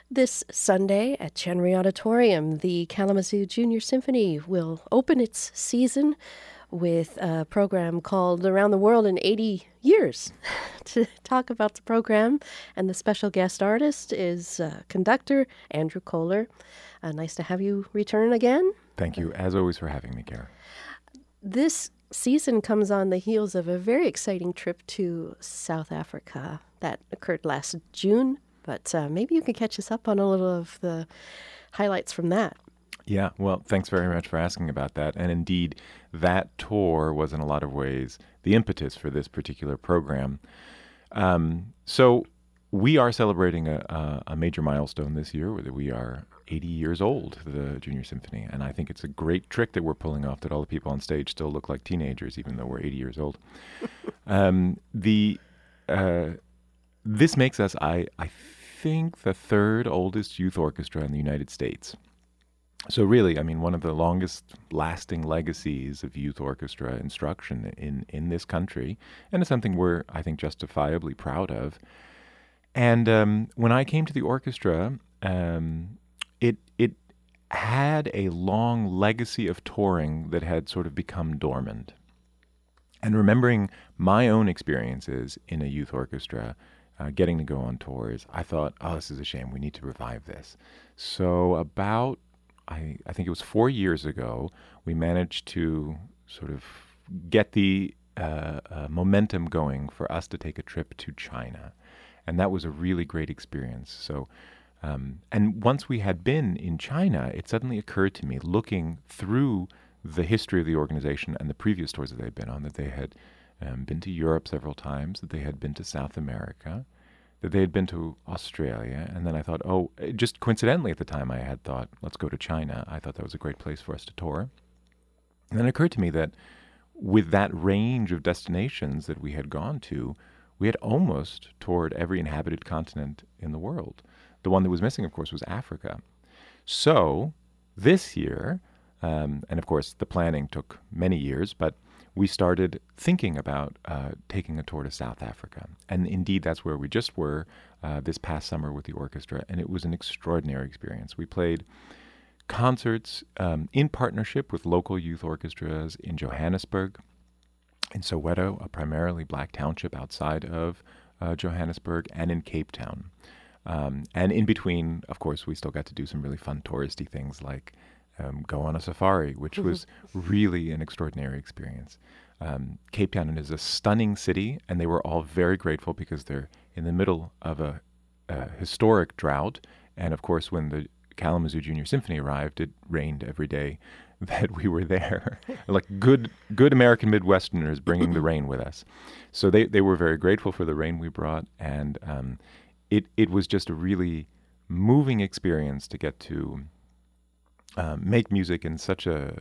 This Sunday at Chenery Auditorium, the Kalamazoo Junior Symphony will open its season with a program called Around the World in 80 Years. To talk about the program and the special guest artist is conductor Andrew Kohler. Nice to have you return again. Thank you, as always, for having me, Kara. This season comes on the heels of a very exciting trip to South Africa that occurred last June. But maybe you could catch us up on a little of the highlights from that. Yeah, well, thanks very much for asking about that. And indeed, that tour was in a lot of ways the impetus for this particular program. So we are celebrating a major milestone this year, where we are 80 years old, the Junior Symphony. And I think it's a great trick that we're pulling off, that all the people on stage still look like teenagers, even though we're 80 years old. This makes us, I think, the third oldest youth orchestra in the United States. So really, I mean, one of the longest lasting legacies of youth orchestra instruction in this country, and it's something we're, I think, justifiably proud of. And when I came to the orchestra, it had a long legacy of touring that had sort of become dormant. And remembering my own experiences in a youth orchestra, getting to go on tours, I thought, oh, this is a shame. We need to revive this. So about, I think it was 4 years ago, we managed to sort of get the momentum going for us to take a trip to China. And that was a really great experience. So, and once we had been in China, it suddenly occurred to me, looking through the history of the organization and the previous tours that they'd been on, that they had been to Europe several times, that they had been to South America, that they had been to Australia. And then I thought, oh, just coincidentally at the time I had thought, let's go to China. I thought that was a great place for us to tour. And then it occurred to me that with that range of destinations that we had gone to, we had almost toured every inhabited continent in the world. The one that was missing, of course, was Africa. So this year, and of course the planning took many years, but we started thinking about taking a tour to South Africa. And indeed, that's where we just were this past summer with the orchestra, and it was an extraordinary experience. We played concerts in partnership with local youth orchestras in Johannesburg, in Soweto, a primarily black township outside of Johannesburg, and in Cape Town. And in between, of course, we still got to do some really fun touristy things like go on a safari, which was really an extraordinary experience. Cape Town is a stunning city, and they were all very grateful because they're in the middle of a historic drought. And of course, when the Kalamazoo Junior Symphony arrived, it rained every day that we were there, like good American Midwesterners bringing the rain with us. So they were very grateful for the rain we brought, and it was just a really moving experience to get to make music in such a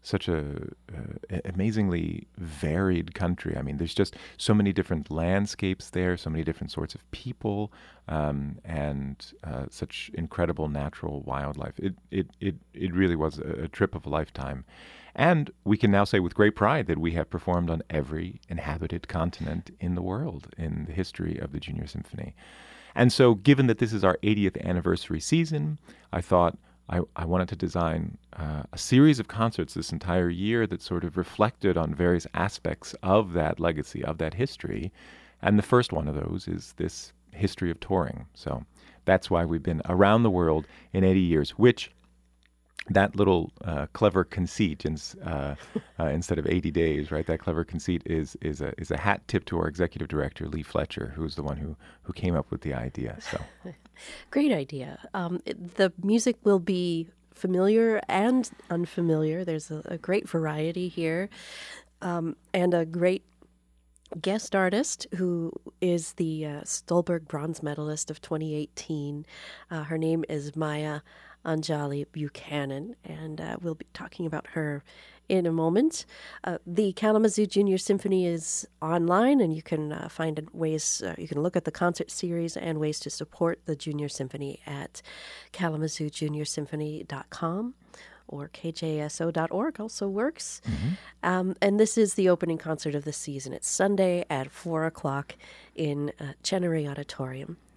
amazingly varied country. I mean, there's just so many different landscapes there, so many different sorts of people, and such incredible natural wildlife. It really was a trip of a lifetime. And we can now say with great pride that we have performed on every inhabited continent in the world in the history of the Junior Symphony. And so given that this is our 80th anniversary season, I thought I wanted to design a series of concerts this entire year that sort of reflected on various aspects of that legacy, of that history. And the first one of those is this history of touring. So that's why we've been around the world in 80 years, which that little clever conceit instead of 80 days, right? That clever conceit is a hat tip to our executive director, Lee Fletcher, who's the one who came up with the idea. So, great idea. The music will be familiar and unfamiliar. There's a great variety here, and a great guest artist who is the Stolberg Bronze Medalist of 2018. Her name is Maya Anjali Buchanan, and we'll be talking about her in a moment. The Kalamazoo Junior Symphony is online, and you can find ways, you can look at the concert series and ways to support the Junior Symphony at KalamazooJuniorSymphony.com, or kjso.org also works. Mm-hmm. And this is the opening concert of the season. It's Sunday at 4 o'clock in Chenery Auditorium.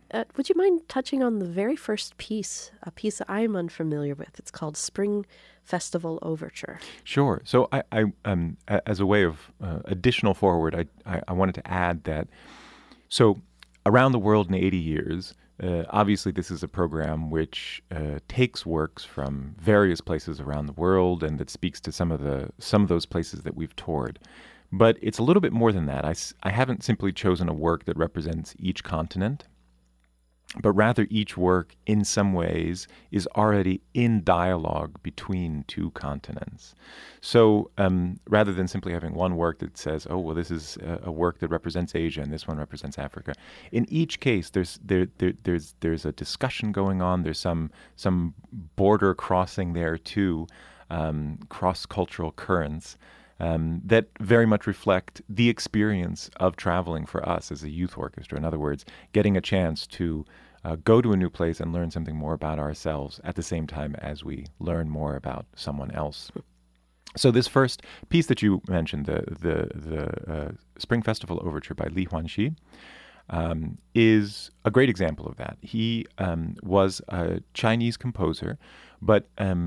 would you mind touching on the very first piece, a piece that I'm unfamiliar with? It's called Spring Festival Overture. Sure. So as a way of additional forward, I wanted to add that, so around the world in 80 years, obviously this is a program which takes works from various places around the world and that speaks to some of those places that we've toured. But it's a little bit more than that. I haven't simply chosen a work that represents each continent, but rather each work in some ways is already in dialogue between two continents. So rather than simply having one work that says, oh, well, this is a work that represents Asia and this one represents Africa, in each case there's a discussion going on. There's some border crossing there too, cross-cultural currents that very much reflect the experience of traveling for us as a youth orchestra. In other words, getting a chance to go to a new place and learn something more about ourselves at the same time as we learn more about someone else. So this first piece that you mentioned, the Spring Festival Overture by Li Huanxi, is a great example of that. He was a Chinese composer, but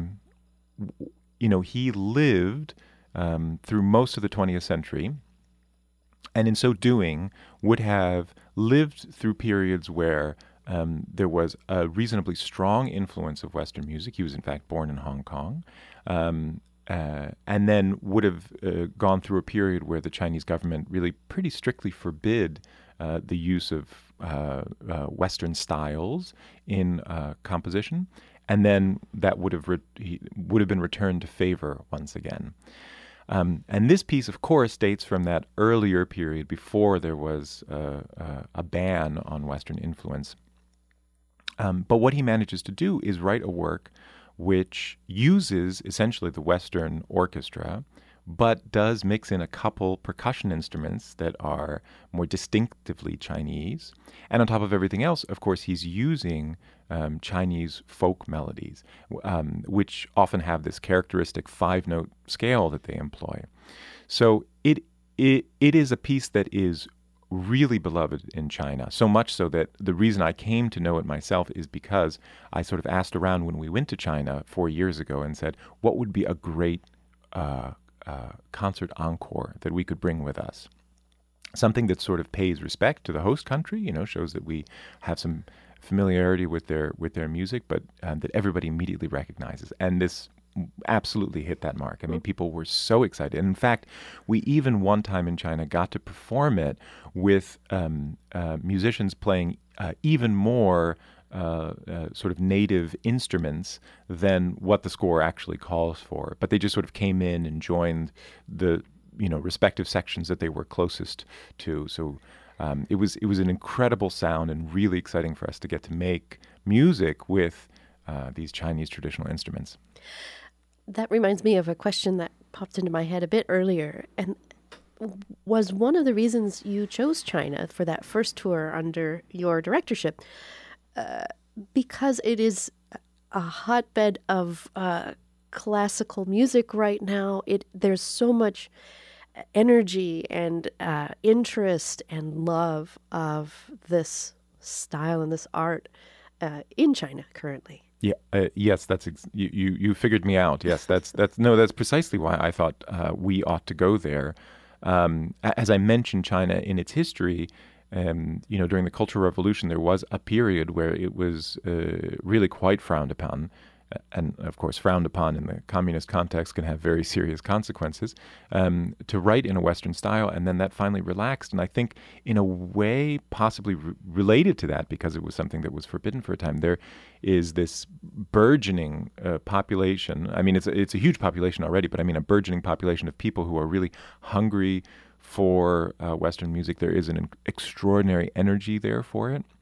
he lived through most of the 20th century, and in so doing would have lived through periods where there was a reasonably strong influence of Western music. He was, in fact, born in Hong Kong, and then would have gone through a period where the Chinese government really pretty strictly forbid the use of Western styles in composition, and then that would have been returned to favor once again. And this piece, of course, dates from that earlier period before there was a ban on Western influence. But what he manages to do is write a work which uses essentially the Western orchestra, but does mix in a couple percussion instruments that are more distinctively Chinese. And on top of everything else, of course, he's using Chinese folk melodies, which often have this characteristic 5-note scale that they employ. So it is a piece that is really beloved in China, so much so that the reason I came to know it myself is because I sort of asked around when we went to China 4 years ago and said, what would be a great concert encore that we could bring with us? Something that sort of pays respect to the host country, shows that we have some familiarity with their music, but that everybody immediately recognizes. And this absolutely hit that mark. I mean, people were so excited. And in fact, we even one time in China got to perform it with musicians playing even more sort of native instruments than what the score actually calls for. But they just sort of came in and joined the respective sections that they were closest to. So it was an incredible sound and really exciting for us to get to make music with these Chinese traditional instruments. That reminds me of a question that popped into my head a bit earlier, and was one of the reasons you chose China for that first tour under your directorship, because it is a hotbed of classical music right now. There's so much energy and interest and love of this style and this art in China currently. Yeah. Yes. You figured me out. Yes. That's precisely why I thought we ought to go there. As I mentioned, China in its history, during the Cultural Revolution, there was a period where it was really quite frowned upon. And of course, frowned upon in the communist context can have very serious consequences, to write in a Western style. And then that finally relaxed. And I think in a way possibly related to that, because it was something that was forbidden for a time, there is this burgeoning population. I mean, it's a huge population already, but I mean a burgeoning population of people who are really hungry for Western music. There is an extraordinary energy there for it.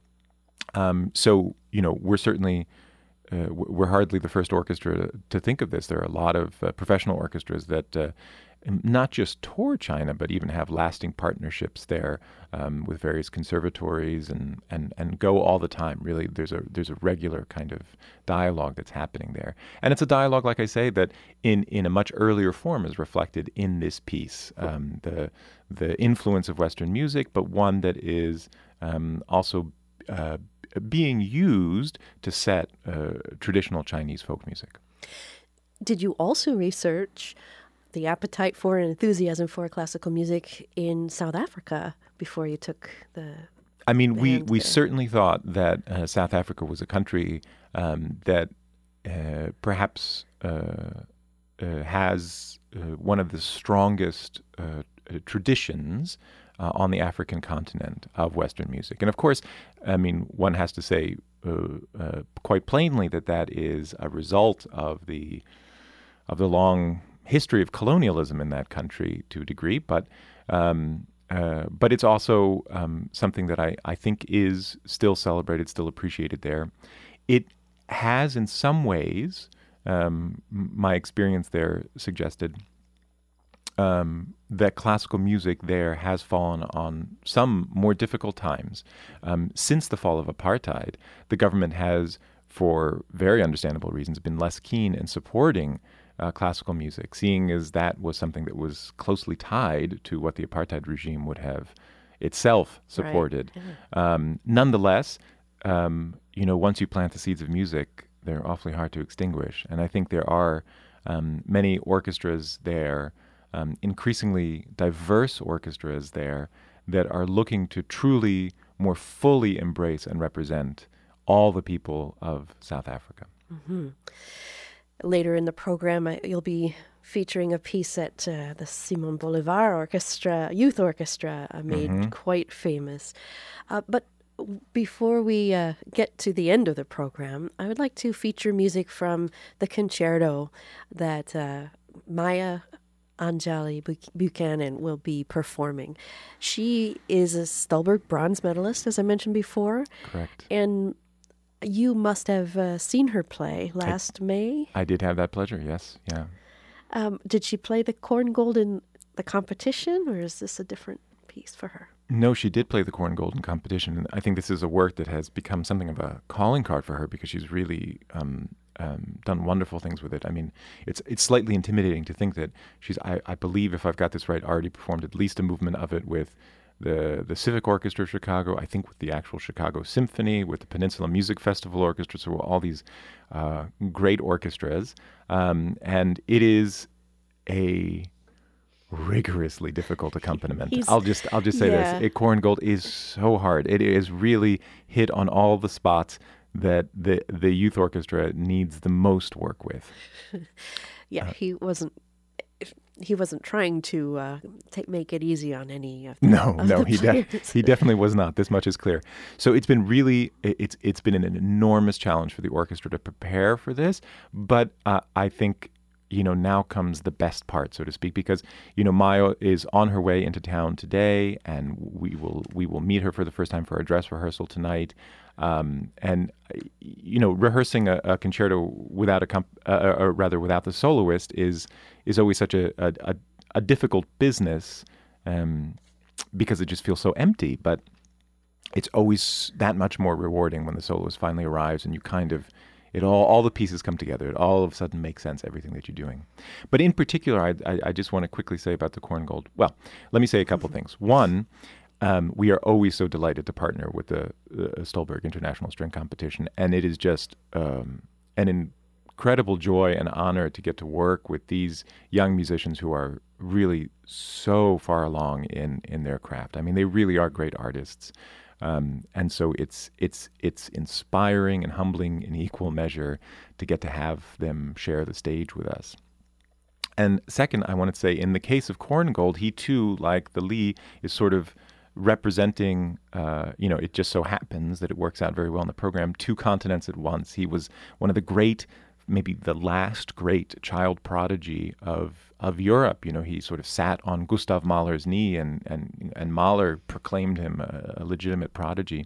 So, we're certainly... we're hardly the first orchestra to think of this. There are a lot of professional orchestras that not just tour China, but even have lasting partnerships there with various conservatories and go all the time. Really, there's a regular kind of dialogue that's happening there. And it's a dialogue, like I say, that in a much earlier form is reflected in this piece. The influence of Western music, but one that is also being used to set traditional Chinese folk music. Did you also research the appetite for and enthusiasm for classical music in South Africa before you took the I mean, we there? certainly thought that South Africa was a country that perhaps has one of the strongest traditions on the African continent of Western music. And of course, I mean, one has to say quite plainly that that is a result of the long history of colonialism in that country to a degree, but it's also something that I think is still celebrated, still appreciated there. It has, in some ways, my experience there suggested that classical music there has fallen on some more difficult times. Since the fall of apartheid, the government has, for very understandable reasons, been less keen in supporting classical music, seeing as that was something that was closely tied to what the apartheid regime would have itself supported. Right. Yeah. Nonetheless, once you plant the seeds of music, they're awfully hard to extinguish. And I think there are many orchestras there, increasingly diverse orchestras there, that are looking to truly more fully embrace and represent all the people of South Africa. Mm-hmm. Later in the program, you'll be featuring a piece at the Simon Bolivar Orchestra, Youth Orchestra, made quite famous. But before we get to the end of the program, I would like to feature music from the concerto that Maya Anjali Buchanan will be performing. She is a Stulberg Bronze medalist, as I mentioned before. Correct. And you must have seen her play last May. I did have that pleasure, yes. Yeah. Did she play the Korngold in the competition, or is this a different piece for her? No, she did play the Korngold in competition. And I think this is a work that has become something of a calling card for her because she's really done wonderful things with it. I mean, it's slightly intimidating to think that she's, I believe, if I've got this right, already performed at least a movement of it with the Civic Orchestra of Chicago, I think with the actual Chicago Symphony, with the Peninsula Music Festival Orchestra, so all these great orchestras. And it is a rigorously difficult accompaniment. I'll just say this. Korngold is so hard. It is really hit on all the spots that the youth orchestra needs the most work with. He wasn't trying to make it easy on any of he definitely was not. This much is clear. So it's been really it's been an enormous challenge for the orchestra to prepare for this. But I think now comes the best part, so to speak, because Maya is on her way into town today, and we will meet her for the first time for our dress rehearsal tonight. And rehearsing a concerto without without the soloist is always such a difficult business because it just feels so empty. But it's always that much more rewarding when the soloist finally arrives and you kind of all the pieces come together. It all of a sudden makes sense, everything that you're doing. But in particular, I just want to quickly say about the Korngold. Well, let me say a couple things. One, we are always so delighted to partner with the Stulberg International String Competition, and it is just an incredible joy and honor to get to work with these young musicians who are really so far along in their craft. I mean, they really are great artists. And so it's inspiring and humbling in equal measure to get to have them share the stage with us. And second, I want to say, in the case of Korngold, he too, like the Lee, is sort of representing, it just so happens that it works out very well in the program, two continents at once. He was one of the great, maybe the last great child prodigy of Europe. He sort of sat on Gustav Mahler's knee, and Mahler proclaimed him a legitimate prodigy.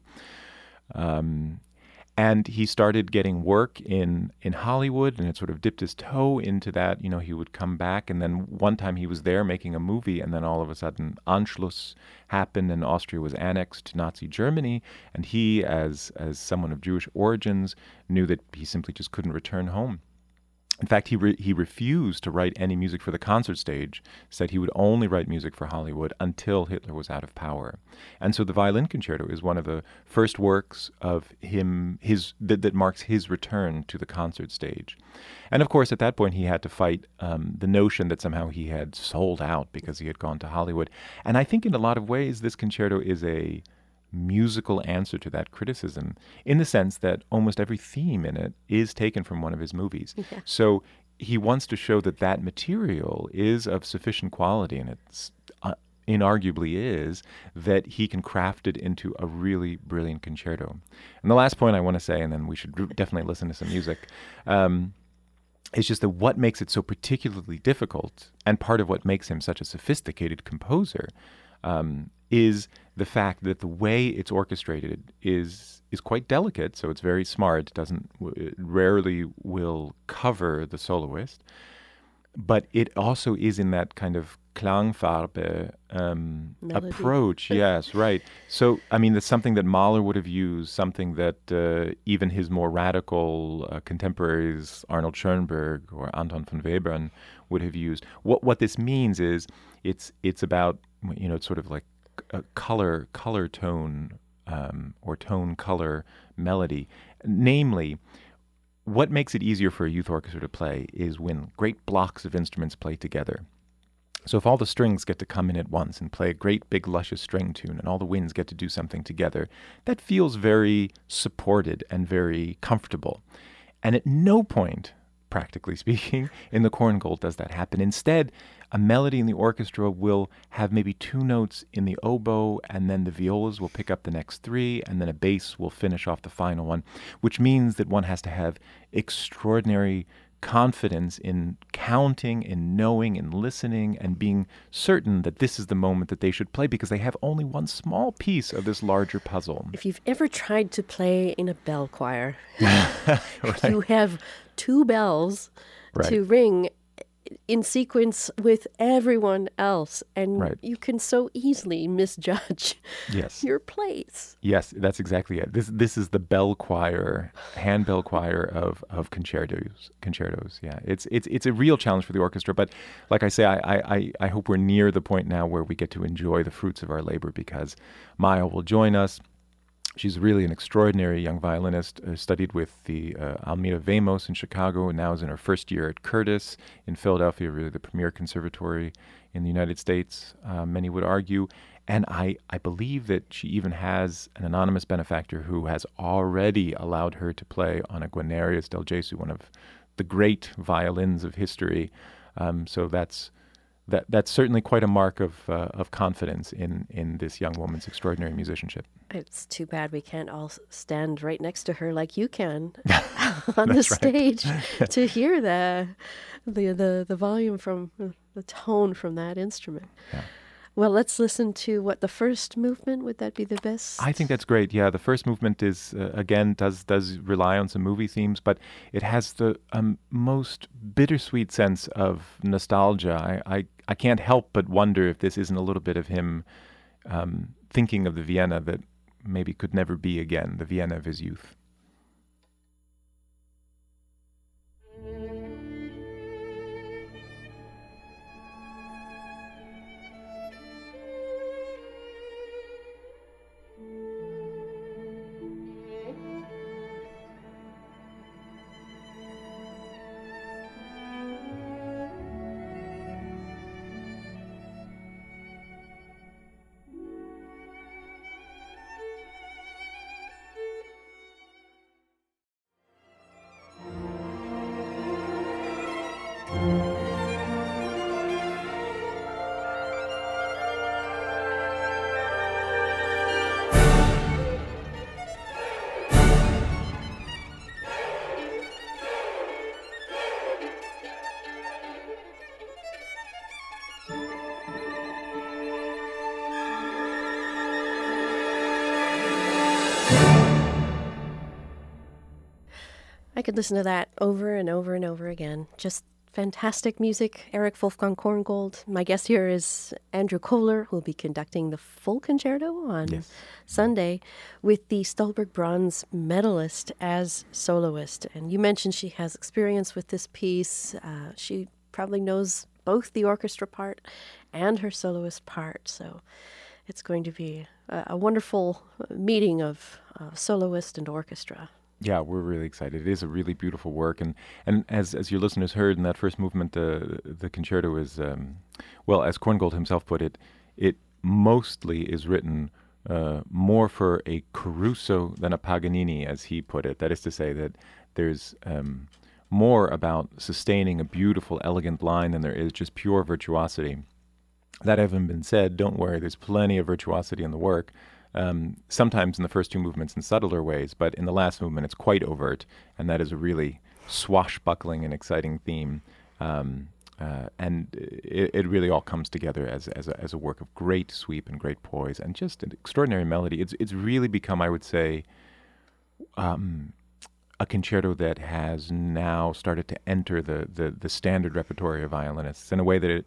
And he started getting work in Hollywood, and it sort of dipped his toe into that. He would come back, and then one time he was there making a movie, and then all of a sudden Anschluss happened, and Austria was annexed to Nazi Germany, and he, as someone of Jewish origins, knew that he simply just couldn't return home. In fact, he refused to write any music for the concert stage, said he would only write music for Hollywood until Hitler was out of power. And so the Violin Concerto is one of the first works of that marks his return to the concert stage. And of course, at that point, he had to fight the notion that somehow he had sold out because he had gone to Hollywood. And I think in a lot of ways, this concerto is a musical answer to that criticism, in the sense that almost every theme in it is taken from one of his movies. Yeah. So he wants to show that that material is of sufficient quality, and it's inarguably is, that he can craft it into a really brilliant concerto. And the last point I want to say, and then we should definitely listen to some music, is just that what makes it so particularly difficult, and part of what makes him such a sophisticated composer, is the fact that the way it's orchestrated is quite delicate. So it's very smart. It rarely will cover the soloist, but it also is in that kind of Klangfarbe approach. Yes, right. So I mean, that's something that Mahler would have used, something that even his more radical contemporaries, Arnold Schoenberg or Anton von Webern, would have used. What this means is it's about, it's sort of like a color tone or tone color melody. Namely, what makes it easier for a youth orchestra to play is when great blocks of instruments play together. So if all the strings get to come in at once and play a great big luscious string tune, and all the winds get to do something together, that feels very supported and very comfortable. And at no point, practically speaking, in the Korngold does that happen. Instead, a melody in the orchestra will have maybe two notes in the oboe, and then the violas will pick up the next three, and then a bass will finish off the final one, which means that one has to have extraordinary confidence in counting, in knowing, in listening, and being certain that this is the moment that they should play, because they have only one small piece of this larger puzzle. If you've ever tried to play in a bell choir, Right. you have two bells to ring in sequence with everyone else, and you can so easily misjudge your place. Yes, that's exactly it. This is the bell choir, hand bell choir of concertos. Yeah, it's a real challenge for the orchestra. But like I say, I hope we're near the point now where we get to enjoy the fruits of our labor, because Maya will join us. She's really an extraordinary young violinist, studied with the Almira Vamos in Chicago, and now is in her first year at Curtis in Philadelphia, really the premier conservatory in the United States, many would argue. And I believe that she even has an anonymous benefactor who has already allowed her to play on a Guarnerius del Gesù, one of the great violins of history. So that's certainly quite a mark of confidence in this young woman's extraordinary musicianship. It's too bad we can't all stand right next to her like you can on the stage to hear the volume from the tone from that instrument. Yeah. Well, let's listen to the first movement. Would that be the best? I think that's great. Yeah, the first movement is, again, does rely on some movie themes, but it has the most bittersweet sense of nostalgia. I can't help but wonder if this isn't a little bit of him thinking of the Vienna that maybe could never be again, the Vienna of his youth. I could listen to that over and over and over again. Just fantastic music, Eric Wolfgang Korngold. My guest here is Andrew Kohler, who will be conducting the full concerto on Sunday with the Stolberg Bronze medalist as soloist. And you mentioned she has experience with this piece. She probably knows both the orchestra part and her soloist part. So it's going to be a wonderful meeting of soloist and orchestra. Yeah, we're really excited. It is a really beautiful work, and as your listeners heard in that first movement, the concerto is, well, as Korngold himself put it, it mostly is written more for a Caruso than a Paganini, as he put it. That is to say that there's more about sustaining a beautiful, elegant line than there is just pure virtuosity. That having been said, don't worry, there's plenty of virtuosity in the work. Sometimes in the first two movements in subtler ways, but in the last movement it's quite overt, and that is a really swashbuckling and exciting theme. And it really all comes together as a work of great sweep and great poise and just an extraordinary melody. It's really become, I would say, a concerto that has now started to enter the standard repertory of violinists in a way that it,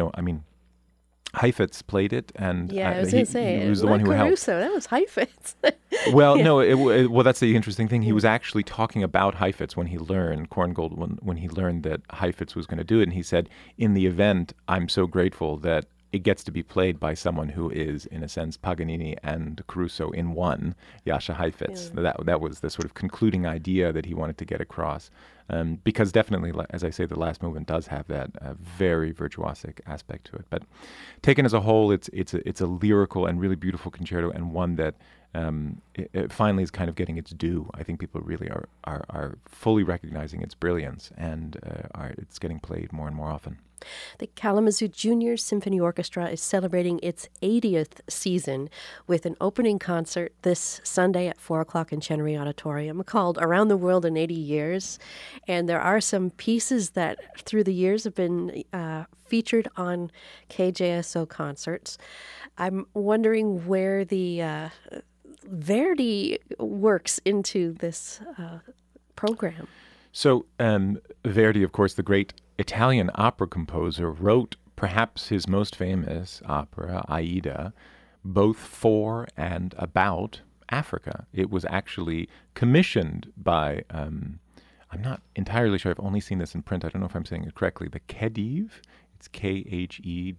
Heifetz played it, and I was going to say, he was the one who helped. Caruso, that was Heifetz. Well, no, well, that's the interesting thing. He was actually talking about Heifetz when he learned, Korngold, when he learned that Heifetz was going to do it, and he said, in the event, I'm so grateful that it gets to be played by someone who is, in a sense, Paganini and Caruso in one, Jascha Heifetz. Yeah. That was the sort of concluding idea that he wanted to get across. Because definitely, as I say, the last movement does have that very virtuosic aspect to it. But taken as a whole, it's a lyrical and really beautiful concerto, and one that it finally is kind of getting its due. I think people really are fully recognizing its brilliance, and it's getting played more and more often. The Kalamazoo Junior Symphony Orchestra is celebrating its 80th season with an opening concert this Sunday at 4 o'clock in Chenery Auditorium called Around the World in 80 Years. And there are some pieces that through the years have been featured on KJSO concerts. I'm wondering where the Verdi works into this program. So Verdi, of course, the great Italian opera composer, wrote perhaps his most famous opera, Aida, both for and about Africa. It was actually commissioned by, I'm not entirely sure, I've only seen this in print, I don't know if I'm saying it correctly, the Khedive. It's Khedive.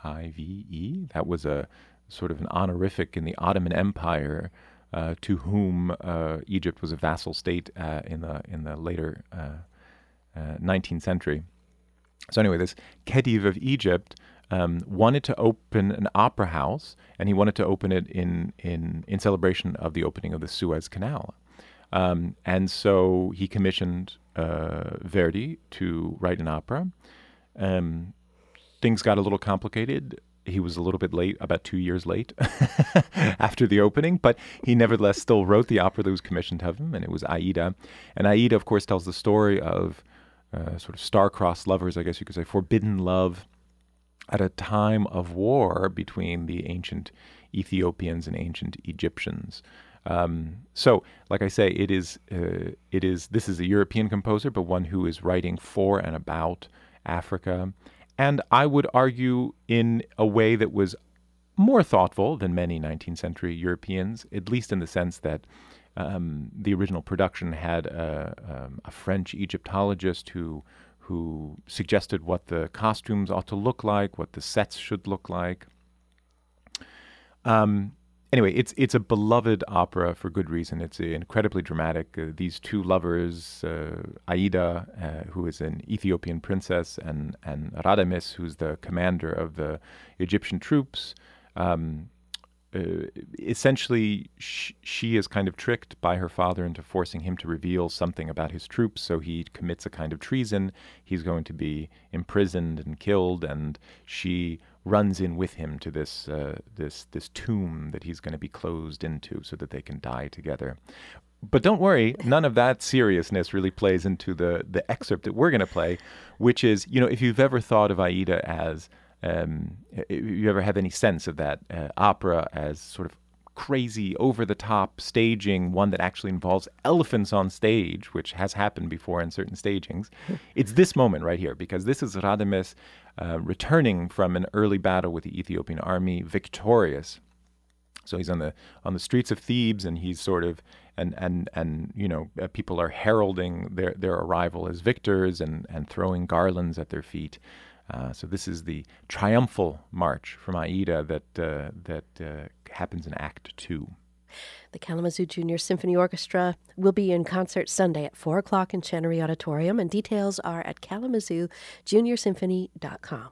That was a sort of an honorific in the Ottoman Empire to whom Egypt was a vassal state in the later 19th century. So anyway, this Khedive of Egypt wanted to open an opera house, and he wanted to open it in celebration of the opening of the Suez Canal. And so he commissioned Verdi to write an opera. Things got a little complicated. He was a little bit late, about 2 years late after the opening, but he nevertheless still wrote the opera that was commissioned of him, and it was Aida. And Aida, of course, tells the story of sort of star-crossed lovers, I guess you could say, forbidden love at a time of war between the ancient Ethiopians and ancient Egyptians. So, like I say, this is a European composer, but one who is writing for and about Africa. And I would argue in a way that was more thoughtful than many 19th century Europeans, at least in the sense that the original production had a French Egyptologist who suggested what the costumes ought to look like, what the sets should look like. Anyway, it's a beloved opera for good reason. It's incredibly dramatic. These two lovers, Aida, who is an Ethiopian princess, and Radames, who's the commander of the Egyptian troops, essentially she is kind of tricked by her father into forcing him to reveal something about his troops, so he commits a kind of treason. He's going to be imprisoned and killed, and she runs in with him to this tomb that he's going to be closed into so that they can die together. But don't worry, none of that seriousness really plays into the excerpt that we're going to play, which is, if you've ever thought of Aida as if you ever had any sense of that opera as sort of crazy, over-the-top staging, one that actually involves elephants on stage, which has happened before in certain stagings. It's this moment right here, because this is Radames returning from an early battle with the Ethiopian army, victorious. So he's on the streets of Thebes, and he's sort of and people are heralding their arrival as victors and throwing garlands at their feet. So this is the triumphal march from Aida that happens in Act 2. The Kalamazoo Junior Symphony Orchestra will be in concert Sunday at 4 o'clock in Chenery Auditorium, and details are at KalamazooJuniorSymphony.com.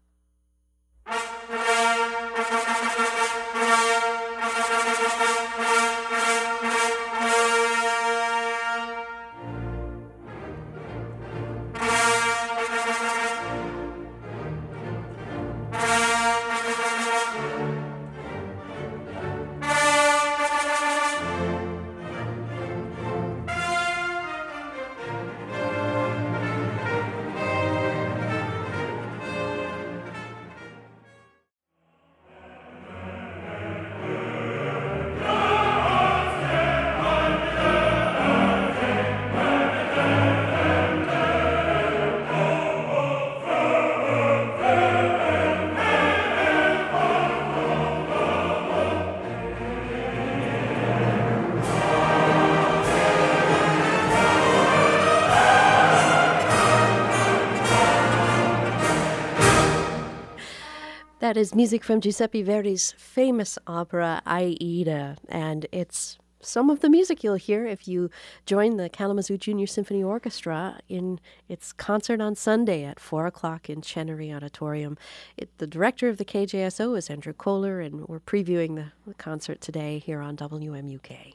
That is music from Giuseppe Verdi's famous opera, Aida, and it's some of the music you'll hear if you join the Kalamazoo Junior Symphony Orchestra in its concert on Sunday at 4 o'clock in Chenery Auditorium. The director of the KJSO is Andrew Kohler, and we're previewing the concert today here on WMUK.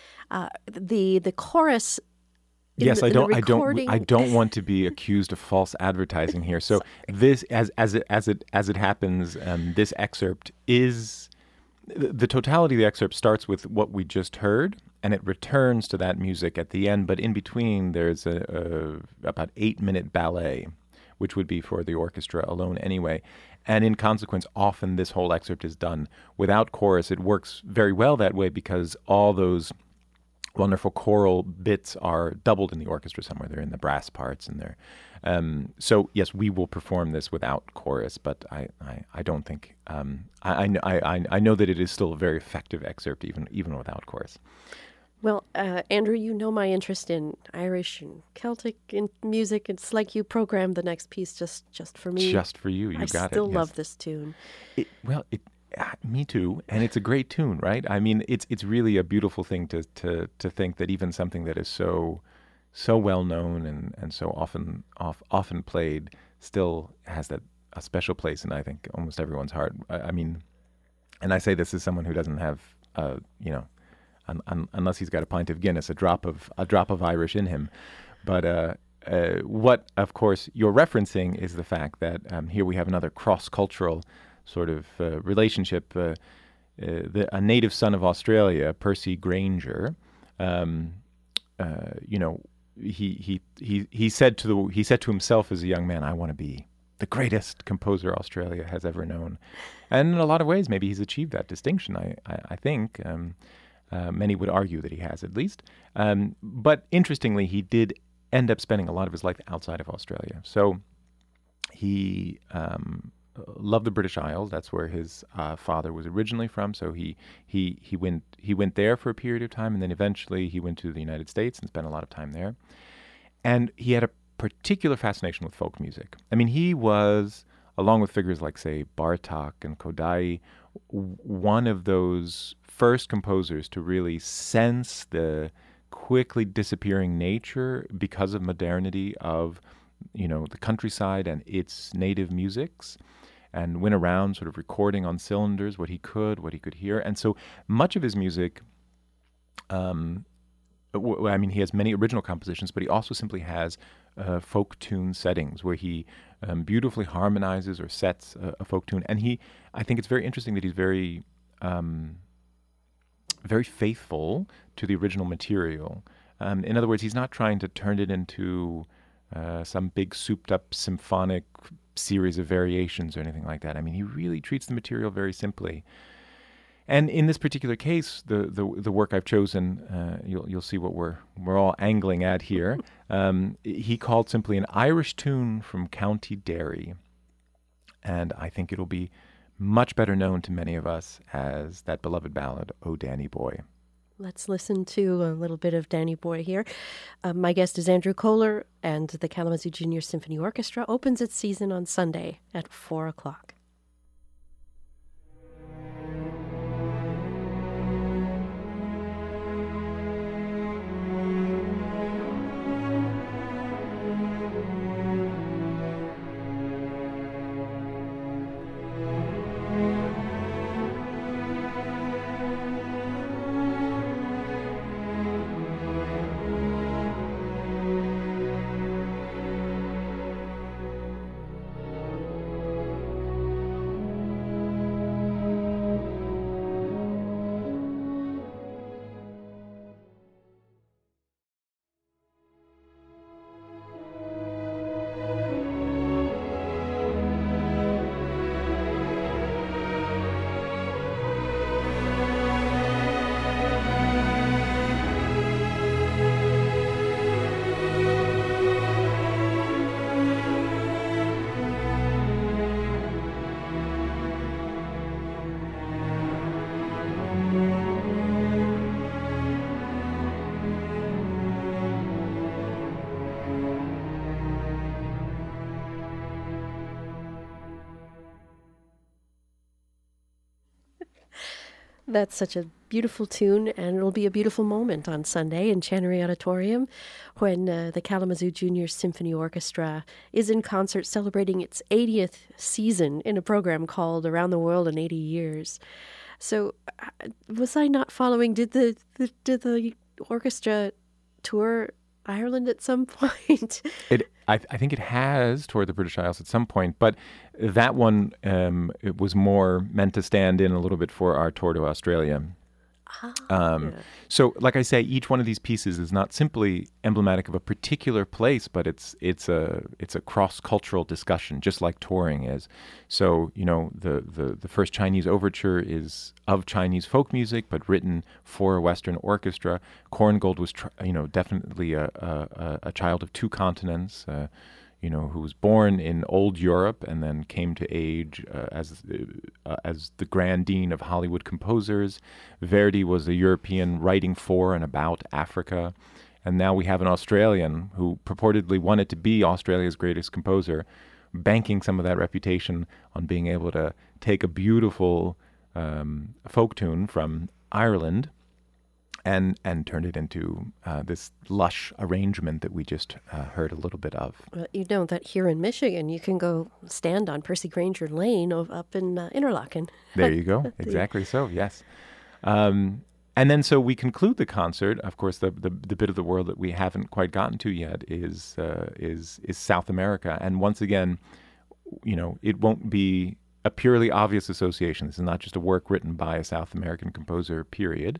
The chorus... Yes, I don't want to be accused of false advertising here. So this, as it happens, this excerpt is the totality of the excerpt starts with what we just heard, and it returns to that music at the end. But in between, there's a about 8-minute ballet, which would be for the orchestra alone anyway. And in consequence, often this whole excerpt is done without chorus. It works very well that way because all those wonderful choral bits are doubled in the orchestra somewhere. They're in the brass parts, and they're so yes, we will perform this without chorus. But I don't think I know that it is still a very effective excerpt even without chorus. Well, Andrew, you know my interest in Irish and Celtic music. It's like you programmed the next piece just for me. Just for you. You got it. I still love this tune. Me too, and it's a great tune, right? I mean, it's really a beautiful thing to think that even something that is so well known and so often played still has a special place in, I think, almost everyone's heart. I mean, and I say this as someone who doesn't have unless he's got a pint of Guinness, a drop of Irish in him. But what, of course, you're referencing is the fact that here we have another cross-cultural sort of relationship. A native son of Australia, Percy Grainger, he said to himself as a young man, "I want to be the greatest composer Australia has ever known," and in a lot of ways, maybe he's achieved that distinction. I think many would argue that he has, at least. But interestingly, he did end up spending a lot of his life outside of Australia. So he loved the British Isles. That's where his father was originally from. So he went there for a period of time, and then eventually he went to the United States and spent a lot of time there. And he had a particular fascination with folk music. I mean, he was, along with figures like, say, Bartók and Kodály, one of those first composers to really sense the quickly disappearing nature because of modernity of, the countryside and its native musics, and went around sort of recording on cylinders what he could hear. And so much of his music, he has many original compositions, but he also simply has folk tune settings where he beautifully harmonizes or sets a folk tune. And I think it's very interesting that he's very, very faithful to the original material. In other words, he's not trying to turn it into some big souped-up symphonic series of variations or anything like that. I mean, he really treats the material very simply. And in this particular case, the work I've chosen, you'll see what we're all angling at here. He called simply an Irish tune from County Derry, and I think it'll be much better known to many of us as that beloved ballad, "O Danny Boy." Let's listen to a little bit of Danny Boy here. My guest is Andrew Kohler, and the Kalamazoo Junior Symphony Orchestra opens its season on Sunday at 4 o'clock. That's such a beautiful tune, and it'll be a beautiful moment on Sunday in Channery Auditorium when the Kalamazoo Junior Symphony Orchestra is in concert celebrating its 80th season in a program called Around the World in 80 Years. So was I not following? Did the orchestra tour Ireland at some point? I think it has toured the British Isles at some point, but that one it was more meant to stand in a little bit for our tour to Australia. Yeah. So, like I say, each one of these pieces is not simply emblematic of a particular place, but it's a cross-cultural discussion, just like touring is. So, the first Chinese overture is of Chinese folk music, but written for a Western orchestra. Korngold was, definitely a child of two continents. Who was born in old Europe and then came to age as the grand dean of Hollywood composers. Verdi was a European writing for and about Africa. And now we have an Australian who purportedly wanted to be Australia's greatest composer, banking some of that reputation on being able to take a beautiful folk tune from Ireland and turn it into this lush arrangement that we just heard a little bit of. Well, you know that here in Michigan, you can go stand on Percy Granger Lane up in Interlaken. There you go. Exactly so, yes. And then so we conclude the concert. Of course, the bit of the world that we haven't quite gotten to yet is South America. And once again, it won't be a purely obvious association. This is not just a work written by a South American composer, period.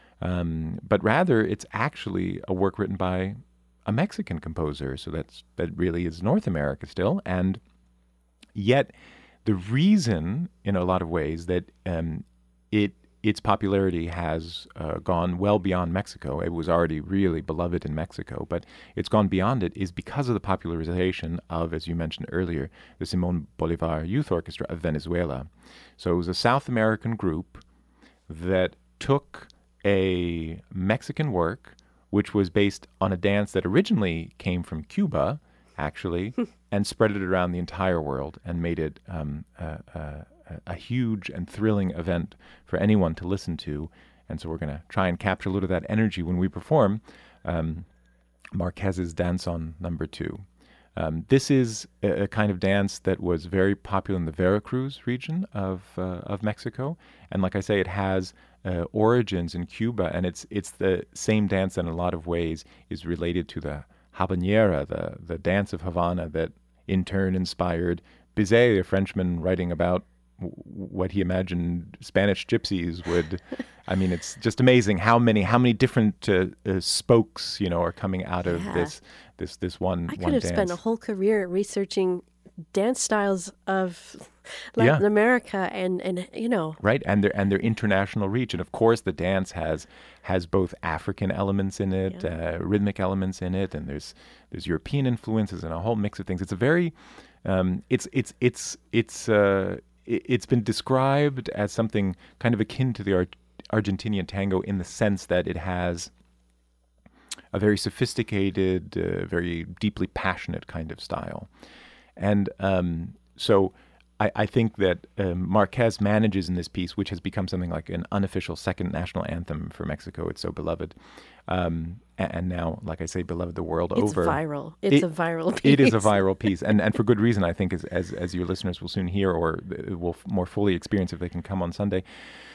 But rather, it's actually a work written by a Mexican composer. So that really is North America still. And yet, the reason, in a lot of ways, that its popularity has gone well beyond Mexico. It was already really beloved in Mexico, but it's gone beyond it is because of the popularization of, as you mentioned earlier, the Simón Bolívar Youth Orchestra of Venezuela. So it was a South American group that took a Mexican work, which was based on a dance that originally came from Cuba, actually, and spread it around the entire world and made it a huge and thrilling event for anyone to listen to. And so we're going to try and capture a little of that energy when we perform Marquez's Danzón No. 2. This is a kind of dance that was very popular in the Veracruz region of Mexico. And like I say, it has origins in Cuba, and it's the same dance that in a lot of ways is related to the habanera, the dance of Havana that in turn inspired Bizet, a Frenchman writing about what he imagined Spanish gypsies would. I mean, it's just amazing how many different spokes are coming out of this one. I could have spent a whole career researching dance styles of Latin Yeah. America, and you know, Right, and their international reach, and of course the dance has both African elements in it, rhythmic elements in it, and there's European influences and a whole mix of things. It's a very it's been described as something kind of akin to the Argentinian tango in the sense that it has a very sophisticated, very deeply passionate kind of style, and so. I think that Marquez manages in this piece, which has become something like an unofficial second national anthem for Mexico. It's so beloved. And now, like I say, beloved the world over. It's viral. It's a viral piece. It is a viral piece. And for good reason, I think, as your listeners will soon hear or will more fully experience if they can come on Sunday.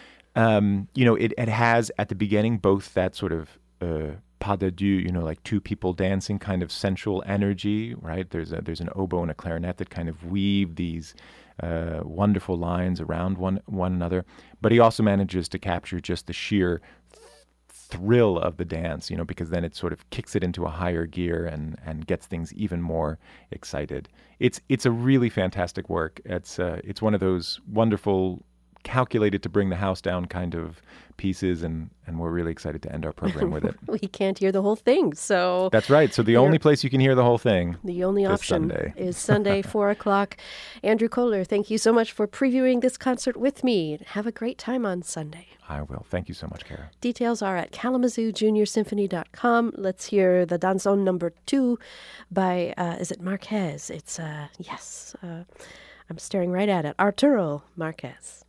It has at the beginning both that sort of pas de deux, like two people dancing kind of sensual energy, right? There's an oboe and a clarinet that kind of weave these wonderful lines around one another. But he also manages to capture just the sheer thrill of the dance, because then it sort of kicks it into a higher gear and gets things even more excited. It's a really fantastic work. It's one of those wonderful, calculated to bring the house down kind of pieces, and we're really excited to end our program with it. We can't hear the whole thing, so... That's right. So the only place you can hear the whole thing the only option Sunday. is Sunday, 4 o'clock. Andrew Kohler, thank you so much for previewing this concert with me. Have a great time on Sunday. I will. Thank you so much, Kara. Details are at KalamazooJuniorSymphony.com. Let's hear the Danzón number 2 by, is it Marquez? It's, yes, I'm staring right at it. Arturo Marquez.